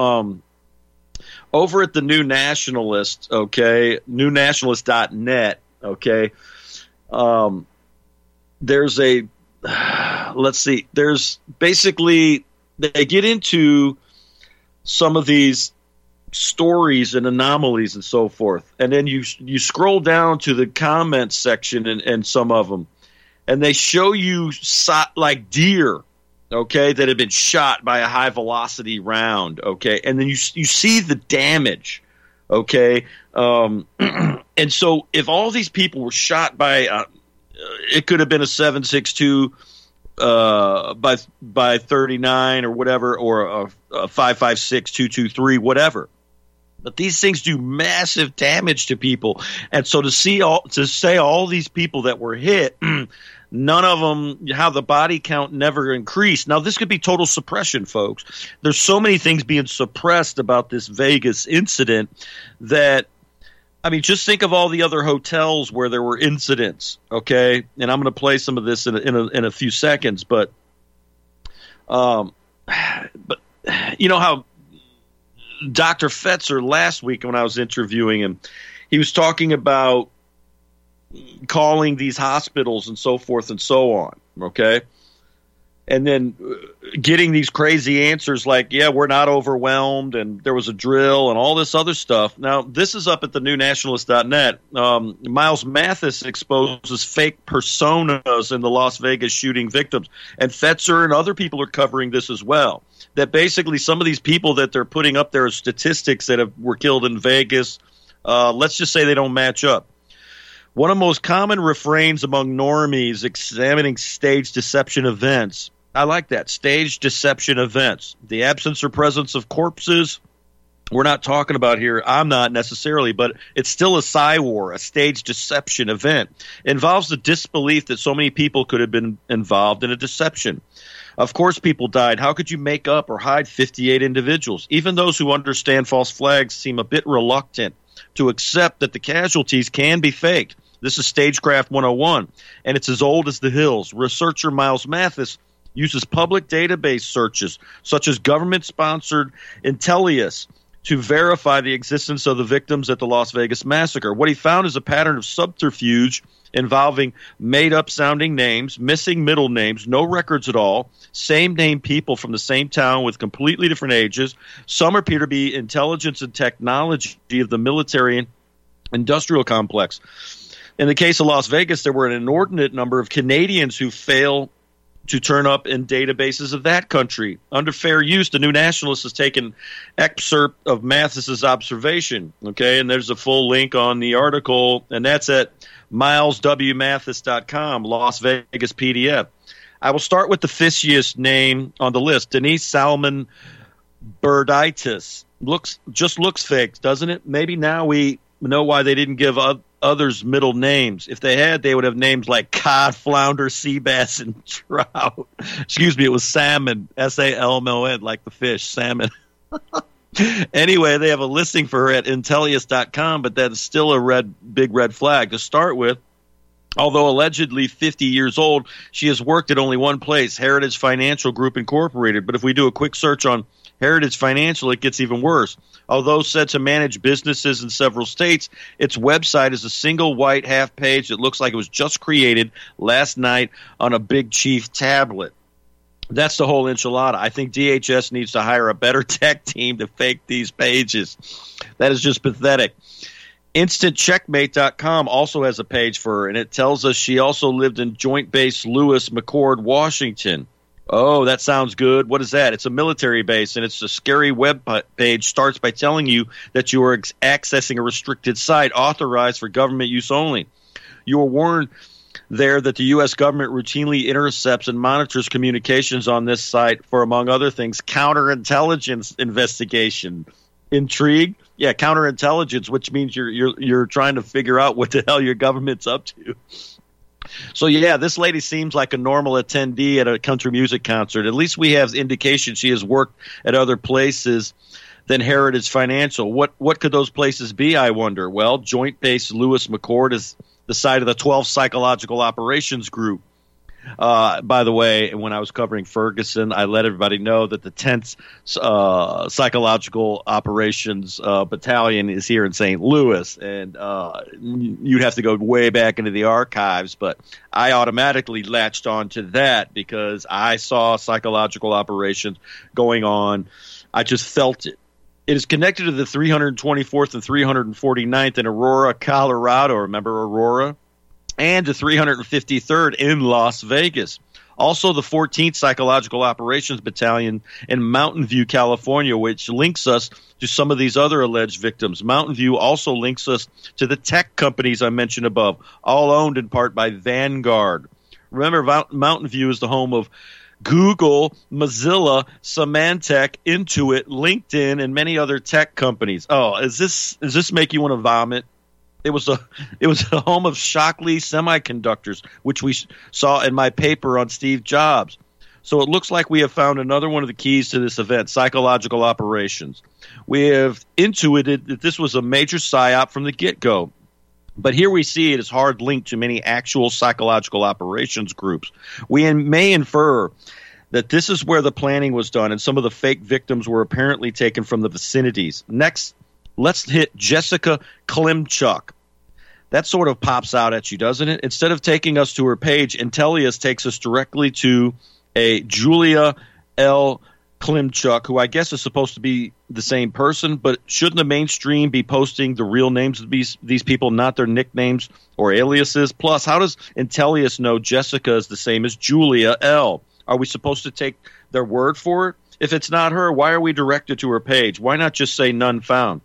Speaker 2: Over at the New Nationalist, okay, newnationalist.net, okay, there's basically, they get into some of these stories and anomalies and so forth, and then you scroll down to the comments section and some of them, and they show you like deer, okay, that had been shot by a high-velocity round, okay? And then you see the damage, okay? And so if all these people were shot by it could have been a 7.62 by 39 or whatever, or a 5.56, 2.23, whatever. But these things do massive damage to people. And so to say all these people that were hit, none of them, how the body count never increased. Now, this could be total suppression, folks. There's so many things being suppressed about this Vegas incident that, I mean, just think of all the other hotels where there were incidents, okay? And I'm going to play some of this in a few seconds, but you know how Dr. Fetzer last week when I was interviewing him, he was talking about calling these hospitals and so forth and so on, okay? And then getting these crazy answers like, yeah, we're not overwhelmed, and there was a drill and all this other stuff. Now, this is up at the newnationalist.net. Miles Mathis exposes fake personas in the Las Vegas shooting victims, and Fetzer and other people are covering this as well, that basically some of these people that they're putting up there as statistics that were killed in Vegas, let's just say they don't match up. One of the most common refrains among normies examining stage deception events. I like that. Stage deception events. The absence or presence of corpses. We're not talking about here. I'm not necessarily, but it's still a PSYWAR, a stage deception event. It involves the disbelief that so many people could have been involved in a deception. Of course people died. How could you make up or hide 58 individuals? Even those who understand false flags seem a bit reluctant to accept that the casualties can be faked. This is Stagecraft 101, and it's as old as the hills. Researcher Miles Mathis uses public database searches, such as government-sponsored Intellius, to verify the existence of the victims at the Las Vegas massacre. What he found is a pattern of subterfuge involving made-up sounding names, missing middle names, no records at all, same-name people from the same town with completely different ages. Some appear to be intelligence and technology of the military and industrial complex. In the case of Las Vegas, there were an inordinate number of Canadians who fail to turn up in databases of that country. Under fair use, the New Nationalist has taken excerpt of Mathis's observation, okay, and there's a full link on the article, and that's at mileswmathis.com, Las Vegas PDF. I will start with the fishiest name on the list, Denise Salmon Birditis. Looks fake, doesn't it? Maybe now we know why they didn't give others middle names. If they had, they would have names like cod, flounder, sea bass, and trout. Excuse me, it was salmon, S-A-L-M-O-N, like the fish, salmon. Anyway, they have a listing for her at Intellius.com, but that's still a big red flag. To start with, although allegedly 50 years old, she has worked at only one place, Heritage Financial Group Incorporated. But if we do a quick search on Heritage Financial, it gets even worse. Although said to manage businesses in several states, its website is a single white half page that looks like it was just created last night on a Big Chief tablet. That's the whole enchilada. I think DHS needs to hire a better tech team to fake these pages. That is just pathetic. InstantCheckmate.com also has a page for her, and it tells us she also lived in Joint Base Lewis, McChord, Washington. Oh, that sounds good. What is that? It's a military base, and it's a scary web page. Starts by telling you that you are accessing a restricted site authorized for government use only. You are warned there that the U.S. government routinely intercepts and monitors communications on this site for, among other things, counterintelligence investigation. Intrigue? Yeah, counterintelligence, which means you're trying to figure out what the hell your government's up to. So, yeah, this lady seems like a normal attendee at a country music concert. At least we have indication she has worked at other places than Heritage Financial. What could those places be, I wonder? Well, Joint Base Lewis McChord is the site of the 12th Psychological Operations Group. By the way, when I was covering Ferguson, I let everybody know that the 10th Psychological Operations Battalion is here in St. Louis, and you'd have to go way back into the archives, but I automatically latched on to that because I saw psychological operations going on. I just felt it. It is connected to the 324th and 349th in Aurora, Colorado. Remember Aurora? And the 353rd in Las Vegas. Also, the 14th Psychological Operations Battalion in Mountain View, California, which links us to some of these other alleged victims. Mountain View also links us to the tech companies I mentioned above, all owned in part by Vanguard. Remember, Mountain View is the home of Google, Mozilla, Symantec, Intuit, LinkedIn, and many other tech companies. Oh, does this make you want to vomit? It was the home of Shockley Semiconductors, which we saw in my paper on Steve Jobs. So it looks like we have found another one of the keys to this event, psychological operations. We have intuited that this was a major psyop from the get-go. But here we see it is hard linked to many actual psychological operations groups. We may infer that this is where the planning was done and some of the fake victims were apparently taken from the vicinities. Next, let's hit Jessica Klimchuk. That sort of pops out at you, doesn't it? Instead of taking us to her page, Intellius takes us directly to a Julia L. Klimchuk, who I guess is supposed to be the same person, but shouldn't the mainstream be posting the real names of these people, not their nicknames or aliases? Plus, how does Intellius know Jessica is the same as Julia L.? Are we supposed to take their word for it? If it's not her, why are we directed to her page? Why not just say none found?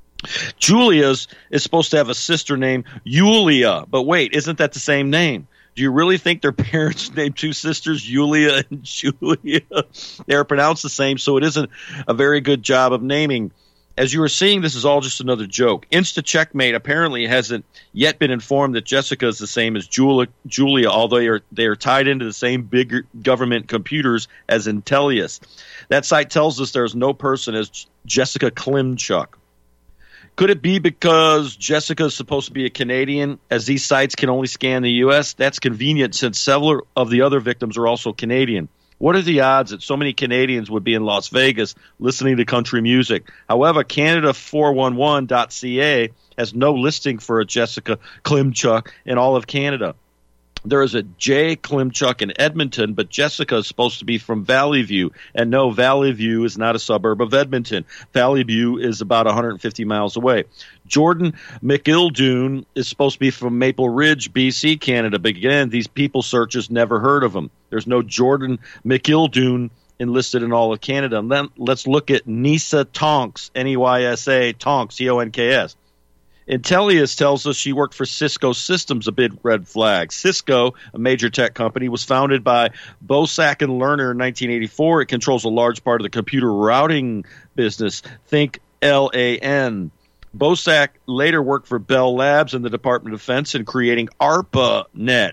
Speaker 2: Julia's is supposed to have a sister named Yulia, but wait, isn't that the same name? Do you really think their parents named two sisters, Yulia and Julia? They're pronounced the same, so it isn't a very good job of naming. As you were seeing, this is all just another joke. Insta Checkmate apparently hasn't yet been informed that Jessica is the same as Julia, although they are tied into the same big government computers as Intellius. That site tells us there's no person as Jessica Klimchuk. Could it be because Jessica is supposed to be a Canadian, as these sites can only scan the U.S.? That's convenient since several of the other victims are also Canadian. What are the odds that so many Canadians would be in Las Vegas listening to country music? However, Canada411.ca has no listing for a Jessica Klimchuk in all of Canada. There is a J. Klimchuk in Edmonton, but Jessica is supposed to be from Valley View. And no, Valley View is not a suburb of Edmonton. Valley View is about 150 miles away. Jordan McIldoon is supposed to be from Maple Ridge, BC, Canada. But again, these people searchers never heard of him. There's no Jordan McIldoon enlisted in all of Canada. And then let's look at Nisa Tonks, N-E-Y-S-A, Tonks, T-O-N-K-S. Intellius tells us she worked for Cisco Systems, a big red flag. Cisco, a major tech company, was founded by Bosak and Lerner in 1984. It controls a large part of the computer routing business. Think LAN. Bosak later worked for Bell Labs in the Department of Defense in creating ARPANET.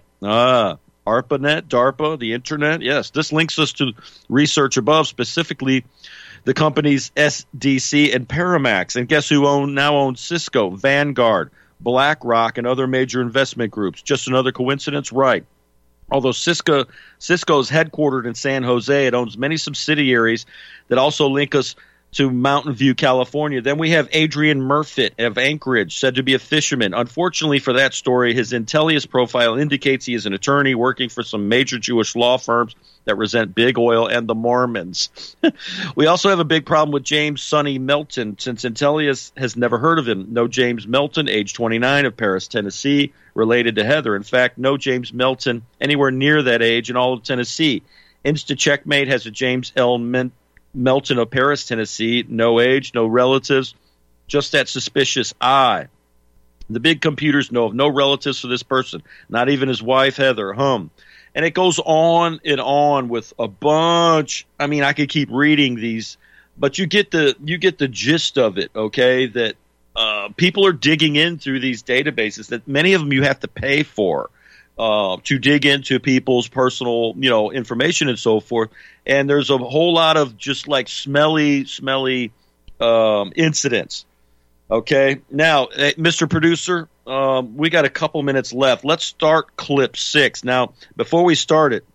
Speaker 2: ARPANET, DARPA, the Internet. Yes, this links us to research above, specifically the companies SDC and Paramax. And guess who now owns Cisco? Vanguard, BlackRock, and other major investment groups. Just another coincidence? Right. Although Cisco is headquartered in San Jose, it owns many subsidiaries that also link us to Mountain View, California. Then we have Adrian Murfitt of Anchorage, said to be a fisherman. Unfortunately for that story, his Intellius profile indicates he is an attorney working for some major Jewish law firms that resent big oil and the Mormons. We also have a big problem with James Sonny Melton, since Intellius has never heard of him. No James Melton, age 29, of Paris, Tennessee, related to Heather. In fact, no James Melton anywhere near that age in all of Tennessee. Insta Checkmate has a James L. Melton of Paris, Tennessee, no age, no relatives, just that suspicious eye. The big computers know of no relatives for this person, not even his wife, Heather. And it goes on and on with a bunch. I mean, I could keep reading these, but you get the gist of it, okay, that people are digging in through these databases that many of them you have to pay for. To dig into people's personal, information and so forth. And there's a whole lot of just like smelly incidents. Okay. Now, Mr. Producer, we got a couple minutes left. Let's start clip 6. Now, before we start it,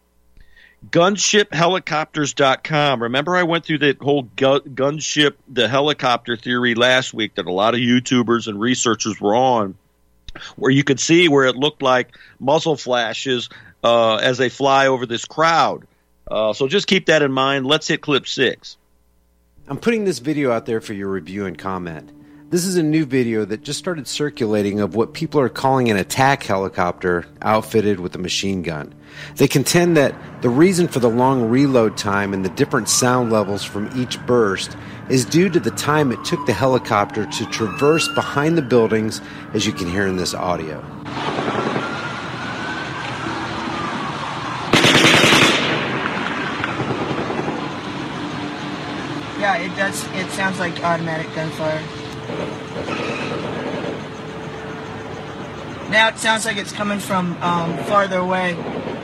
Speaker 2: gunshiphelicopters.com. Remember I went through the whole gunship, the helicopter theory last week that a lot of YouTubers and researchers were on, where you could see where it looked like muzzle flashes as they fly over this crowd. So just keep that in mind. Let's hit clip 6.
Speaker 13: I'm putting this video out there for your review and comment. This is a new video that just started circulating of what people are calling an attack helicopter outfitted with a machine gun. They contend that the reason for the long reload time and the different sound levels from each burst is due to the time it took the helicopter to traverse behind the buildings, as you can hear in this audio.
Speaker 14: Yeah, it does. It sounds like automatic gunfire. Now it sounds like it's coming from farther away.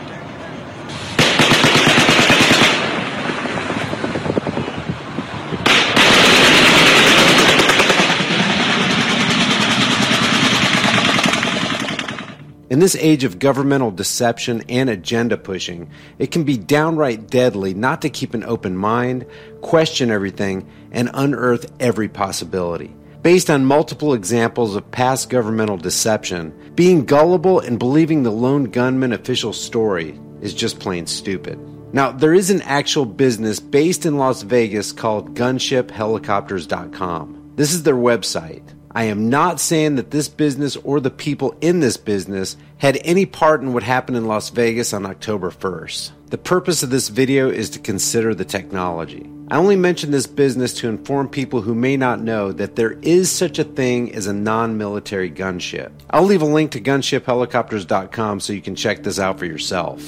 Speaker 13: In this age of governmental deception and agenda pushing, it can be downright deadly not to keep an open mind, question everything, and unearth every possibility. Based on multiple examples of past governmental deception, being gullible and believing the lone gunman official story is just plain stupid. Now, there is an actual business based in Las Vegas called gunshiphelicopters.com. This is their website. I am not saying that this business or the people in this business had any part in what happened in Las Vegas on October 1st. The purpose of this video is to consider the technology. I only mention this business to inform people who may not know that there is such a thing as a non-military gunship. I'll leave a link to gunshiphelicopters.com so you can check this out for yourself.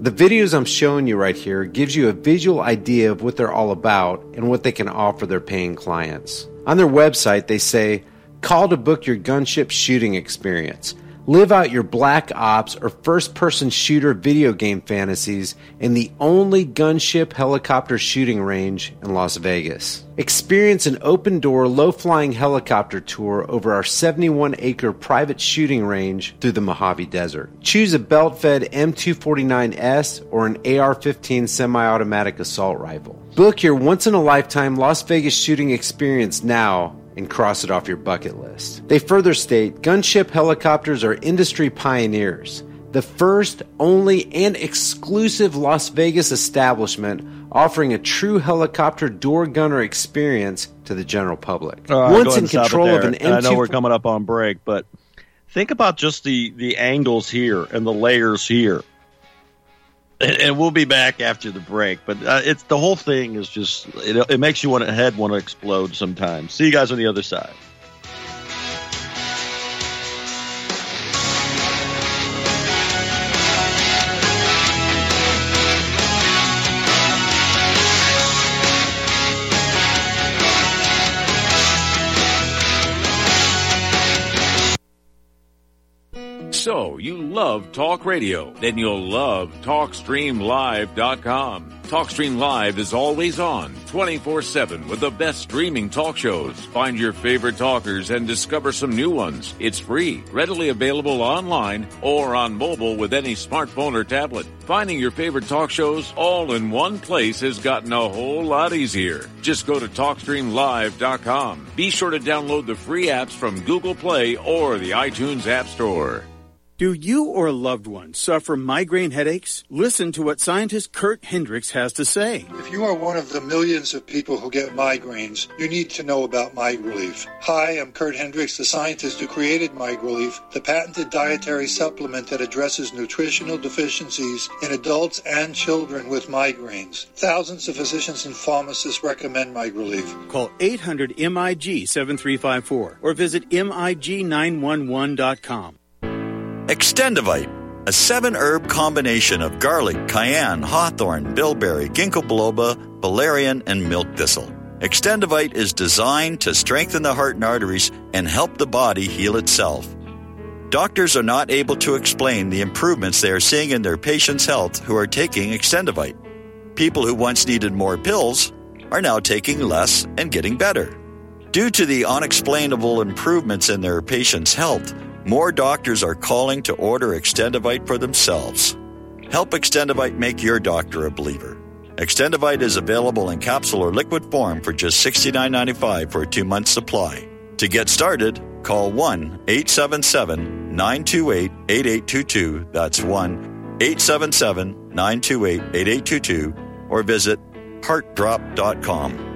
Speaker 13: The videos I'm showing you right here gives you a visual idea of what they're all about and what they can offer their paying clients. On their website, they say, call to book your gunship shooting experience. Live out your Black Ops or first-person shooter video game fantasies in the only gunship helicopter shooting range in Las Vegas. Experience an open-door, low-flying helicopter tour over our 71-acre private shooting range through the Mojave Desert. Choose a belt-fed M249S or an AR-15 semi-automatic assault rifle. Book your once-in-a-lifetime Las Vegas shooting experience now and cross it off your bucket list. They further state, gunship helicopters are industry pioneers, the first, only, and exclusive Las Vegas establishment offering a true helicopter door gunner experience to the general public.
Speaker 2: Once in control of an M2... I know we're coming up on break, but think about just the angles here and the layers here. And we'll be back after the break, but it's the whole thing is just it makes you want to explode sometimes. See you guys on the other side.
Speaker 8: So, you love talk radio? Then you'll love TalkStreamLive.com. TalkStream Live is always on, 24/7 with the best streaming talk shows. Find your favorite talkers and discover some new ones. It's free, readily available online or on mobile with any smartphone or tablet. Finding your favorite talk shows all in one place has gotten a whole lot easier. Just go to TalkStreamLive.com. Be sure to download the free apps from Google Play or the iTunes App Store.
Speaker 15: Do you or a loved one suffer migraine headaches? Listen to what scientist Kurt Hendricks has to say.
Speaker 16: If you are one of the millions of people who get migraines, you need to know about MigRelief. Hi, I'm Kurt Hendricks, the scientist who created MigRelief, the patented dietary supplement that addresses nutritional deficiencies in adults and children with migraines. Thousands of physicians and pharmacists recommend MigRelief.
Speaker 15: Call 800-MIG-7354 or visit MIG911.com.
Speaker 9: Extendivite, a 7-herb combination of garlic, cayenne, hawthorn, bilberry, ginkgo biloba, valerian, and milk thistle. Extendivite is designed to strengthen the heart and arteries and help the body heal itself. Doctors are not able to explain the improvements they are seeing in their patients' health who are taking Extendivite. People who once needed more pills are now taking less and getting better. Due to the unexplainable improvements in their patients' health, more doctors are calling to order Extendivite for themselves. Help Extendivite make your doctor a believer. Extendivite is available in capsule or liquid form for just $69.95 for a 2-month supply. To get started, call 1-877-928-8822. That's 1-877-928-8822. Or visit heartdrop.com.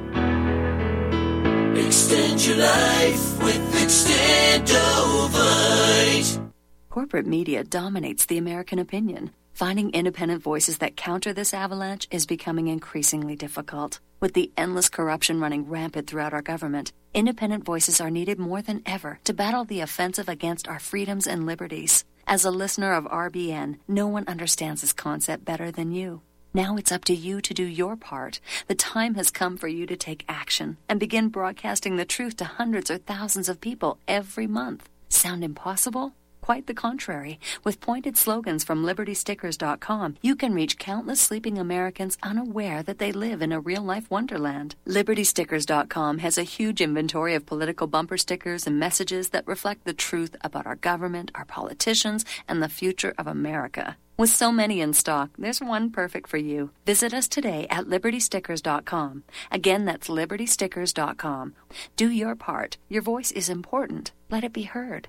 Speaker 3: Extend your life with Extendovite.
Speaker 17: Corporate media dominates the American opinion. Finding independent voices that counter this avalanche is becoming increasingly difficult. With the endless corruption running rampant throughout our government, independent voices are needed more than ever to battle the offensive against our freedoms and liberties. As a listener of RBN, no one understands this concept better than you. Now it's up to you to do your part. The time has come for you to take action and begin broadcasting the truth to hundreds or thousands of people every month. Sound impossible? Quite the contrary. With pointed slogans from LibertyStickers.com, you can reach countless sleeping Americans unaware that they live in a real-life wonderland. LibertyStickers.com has a huge inventory of political bumper stickers and messages that reflect the truth about our government, our politicians, and the future of America. With so many in stock, there's one perfect for you. Visit us today at LibertyStickers.com. Again, that's LibertyStickers.com. Do your part. Your voice is important. Let it be heard.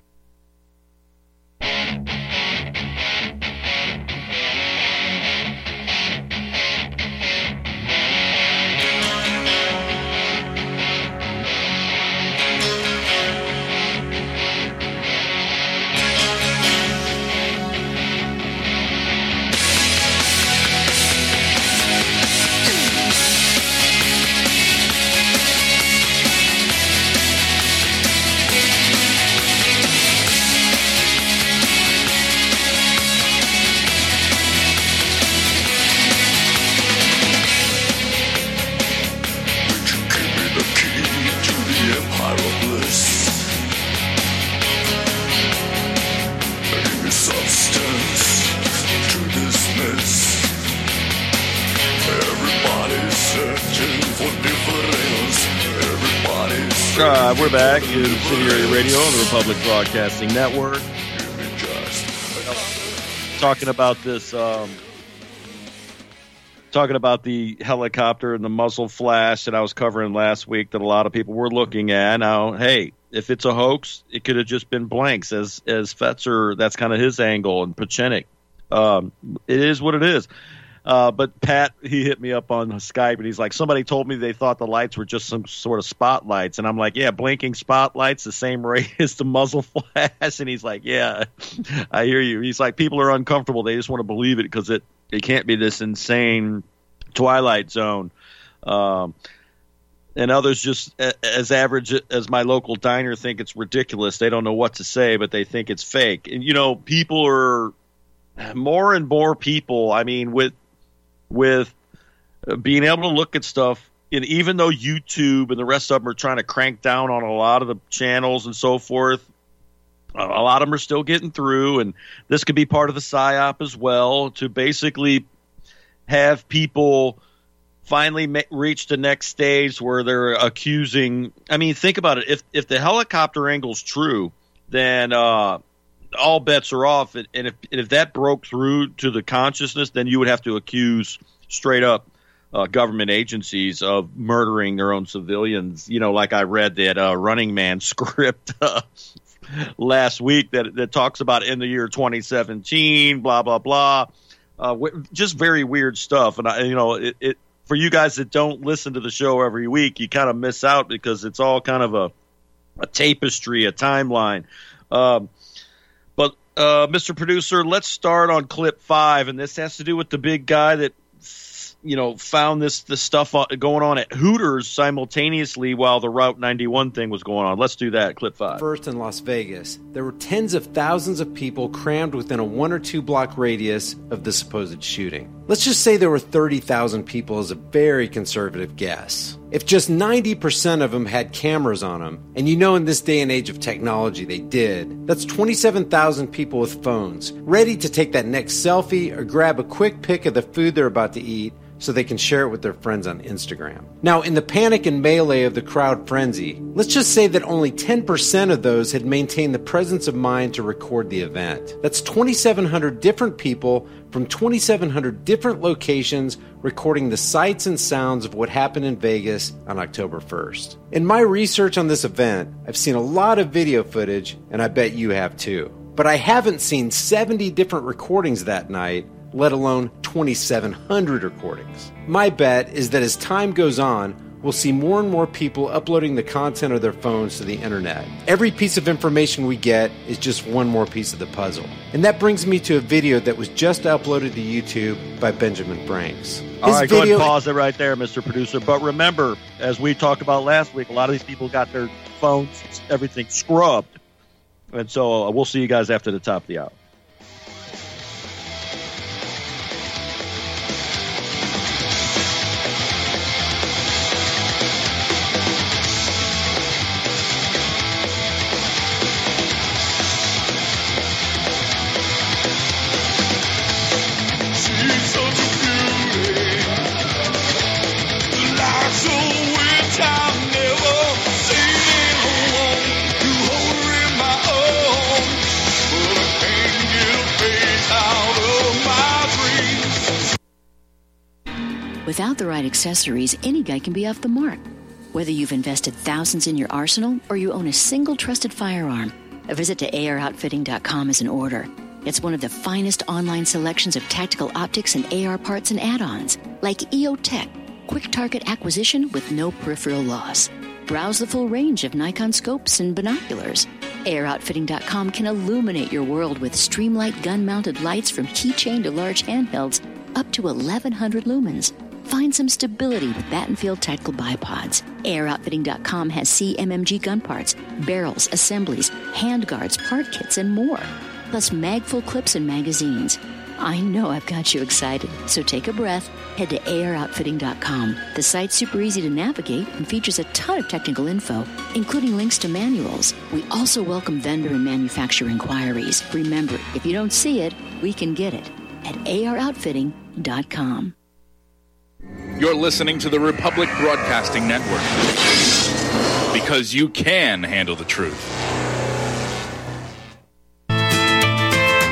Speaker 2: We're back in City Area Radio on the Republic Broadcasting Network. Talking about this, talking about the helicopter and the muzzle flash that I was covering last week that a lot of people were looking at. Now, hey, if it's a hoax, it could have just been blanks, as Fetzer, that's kind of his angle, and Pachenik. It is what it is. But Pat, he hit me up on Skype, and he's like, somebody told me they thought the lights were just some sort of spotlights. And I'm like, yeah, blinking spotlights, the same ray as the muzzle flash. And he's like, yeah, I hear you. He's like, people are uncomfortable. They just want to believe it because it can't be this insane Twilight Zone. And others just as average as my local diner think it's ridiculous. They don't know what to say, but they think it's fake. And, you know, people are more and more people, I mean, with being able to look at stuff, and even though YouTube and the rest of them are trying to crank down on a lot of the channels and so forth, a lot of them are still getting through, and this could be part of the PSYOP as well, to basically have people finally reach the next stage where they're accusing. I mean, think about it. If the helicopter angle's true, then all bets are off. And if that broke through to the consciousness, then you would have to accuse straight up government agencies of murdering their own civilians. You know, like I read that Running Man script last week that talks about in the year 2017, blah, blah, blah. Just very weird stuff. And, it for you guys that don't listen to the show every week, you kind of miss out because it's all kind of a tapestry, a timeline. But Mr. Producer, let's start on clip 5, and this has to do with the big guy that, found this stuff going on at Hooters simultaneously while the Route 91 thing was going on. Let's do that, clip 5.
Speaker 13: First, in Las Vegas, there were tens of thousands of people crammed within a 1 or 2 block radius of the supposed shooting. Let's just say there were 30,000 people as a very conservative guess. If just 90% of them had cameras on them, and in this day and age of technology they did, that's 27,000 people with phones, ready to take that next selfie or grab a quick pic of the food they're about to eat so they can share it with their friends on Instagram. Now, in the panic and melee of the crowd frenzy, let's just say that only 10% of those had maintained the presence of mind to record the event. That's 2,700 different people from 2,700 different locations recording the sights and sounds of what happened in Vegas on October 1st. In my research on this event, I've seen a lot of video footage, and I bet you have too. But I haven't seen 70 different recordings that night, let alone 2,700 recordings. My bet is that as time goes on, we'll see more and more people uploading the content of their phones to the internet. Every piece of information we get is just one more piece of the puzzle. And that brings me to a video that was just uploaded to YouTube by Benjamin Franks.
Speaker 2: All right, go ahead and pause it right there, Mr. Producer. But remember, as we talked about last week, a lot of these people got their phones, everything scrubbed. And so we'll see you guys after the top of the hour.
Speaker 10: Without the right accessories, any guy can be off the mark. Whether you've invested thousands in your arsenal or you own a single trusted firearm, a visit to AROutfitting.com is in order. It's one of the finest online selections of tactical optics and AR parts and add-ons, like EOTech, quick target acquisition with no peripheral loss. Browse the full range of Nikon scopes and binoculars. AROutfitting.com can illuminate your world with Streamlight gun-mounted lights from keychain to large handhelds up to 1,100 lumens. Find some stability with Battenfield Tactical Bipods. AirOutfitting.com has CMMG gun parts, barrels, assemblies, handguards, part kits, and more. Plus mag-full clips and magazines. I know I've got you excited, so take a breath. Head to AirOutfitting.com. The site's super easy to navigate and features a ton of technical info, including links to manuals. We also welcome vendor and manufacturer inquiries. Remember, if you don't see it, we can get it at AirOutfitting.com.
Speaker 18: You're listening to the Republic Broadcasting Network. Because you can handle the truth.